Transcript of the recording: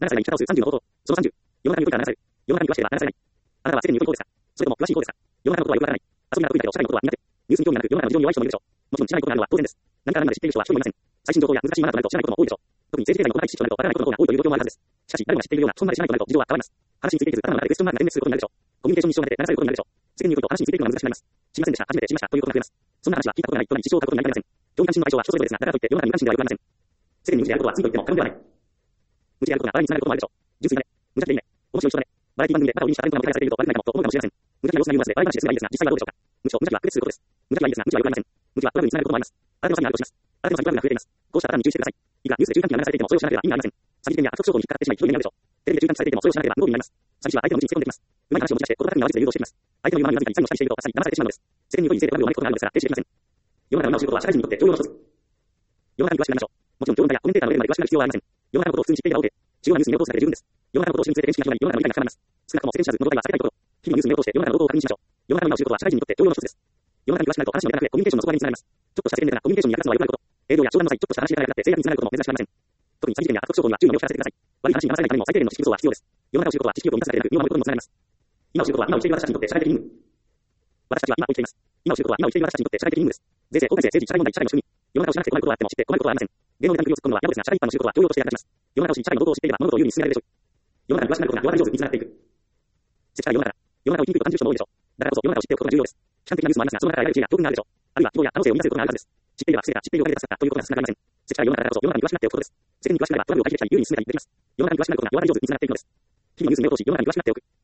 7歳が生き方をする30の方法。その30。世の中においては7歳。世の中に詳しければ7歳ない。あなたはすでに良い方ですか？それとも詳しい方ですか？世の中のことはよくわからない。遊びが得意だけど社会のことは苦手。ニュースに興味がなく世の中の事情に弱い人もいるでしょう。もちろん知らないことがあるのは当然です。何から何まで知っている人は一人もいません。最新情報や難しいマナーとなると知らないことも多いでしょう。特に政治経済の細かい知識となるとわからないことの方が多いという状況もあるはずです。しかし誰もが知っているようなそんなで知らないことになると事情は変わります。話についていく頭の中でクエスチョンマークが点滅することになるでしょう。コミュニケーションに支障が出て流されることになるでしょう。世間に言うこと話についていくのが難しくなります。知りませんでした。初めて知りましたということが増えます。そんな話は聞いたことがないとなり事情を書くことになりません。興味関心の相性は人それぞれですが、だからといって世の中に無関心ではよくありません。世間に無知であることは罪と言っても過言ではない。無知であることが笑いにつながることもあるでしょう。純粋だね。無茶でいいね。面白い人だね。バラエティ番組でバカを意味したタレントがもてはやされていると悪くないかもと思うかもしれません。無茶な様子が言うまでバラエティでするのがいいですが、実際はどうでしょうか。無知と無茶は区別することです。無茶はいいですが、無知はよくありません。無知はトラブルにつながることもあります。新手の詐欺があるとします。新手の詐欺トラブルが増えています。こうしたパターンに注意してください。いくらニュースで注意喚起が流されていてもそれをしなければ意味がありません。詐欺店や悪徳商法に引っかかってしまいひどい目に遭うでしょう。テレビで注意喚起されていてもそれをしなければ無防備になります。詐欺師は相手の無知につけ込んできます。うまい話を持ち出して言葉巧みな話で誘導してきます。相手の言うままにうなずいたり詐欺をしたりしていると確かに騙されてしまうのです。世間に良い人生でトラブルを招くことがあるのですが、停止できません。世の中の今を知ることは社会人にとって重要な一つ。世の中に詳しくなりましょう。もちろん評論家やコメンテーターのレベルまで詳しくなる必要はありません。世の中のことを普通に知っていれば OK。主要なニュースに目を通すだけで十分です。世の中のことを知るにつれて認識が広がり、世の中の理解が深まります。少なくとも世間知らずのどかいが避けたいところ。日々ニュースに目を通して世の中の動向を確認しましょう。世の中の今を知ることは社会人にとって重要な一つです。世の中に詳しくなると話のネタが増え、コミュニケーションの底上げにつながります。ちょっとした世間ネタがコミュニケーションに役立つのはよくあること。営業や商談の際、ちょっとした話し合いがなって制約につながることも珍しくありません。特に詐欺店や悪徳商法には注意の目を光らせてください。悪い話に騙されないためにも最低限の知識こそは必要です。世の中を知ることは知識を満たすだけでなく、身を守ることにもつながります。今を知ることは今を生きている私たちにとって社会的任務。私たちは今を生きています。今を知ることは今を生きている私たちにとって社会的任務です。税制、法改正、政治、社会問題、社会の仕組み。世の中を知らなくて困ることはあっても知って困ることはありません。芸能ネタに首を突っ込むのは野暮ですが、社会一般の知ることは教養として役立ちます。世の中を知り、社会の動向を知っていれば物事を有利に進められるでしょう。世の中に詳しくなることが世の中上手につながっていく。世界世の中。世の中を生きにくいと感じる人も多いでしょう。だからこそ世の中を知っておくことが重要です。悲観的なニュースもありますが、その中から得られる知恵や教訓があるでしょう。あるいは希望や可能性を見出せることがあるはずです。知っていれば癖が知っているおかげで助かったということが少なくありません。世界世の中だからこそ世の中に詳しくなっておくことです。世間に詳しくなればトラブルを解決したり有利に進めたりできます。世の中に詳しくなることが世の中上手につながっていくのです。日々ニュースに目を通し世の中に詳しくなっておく。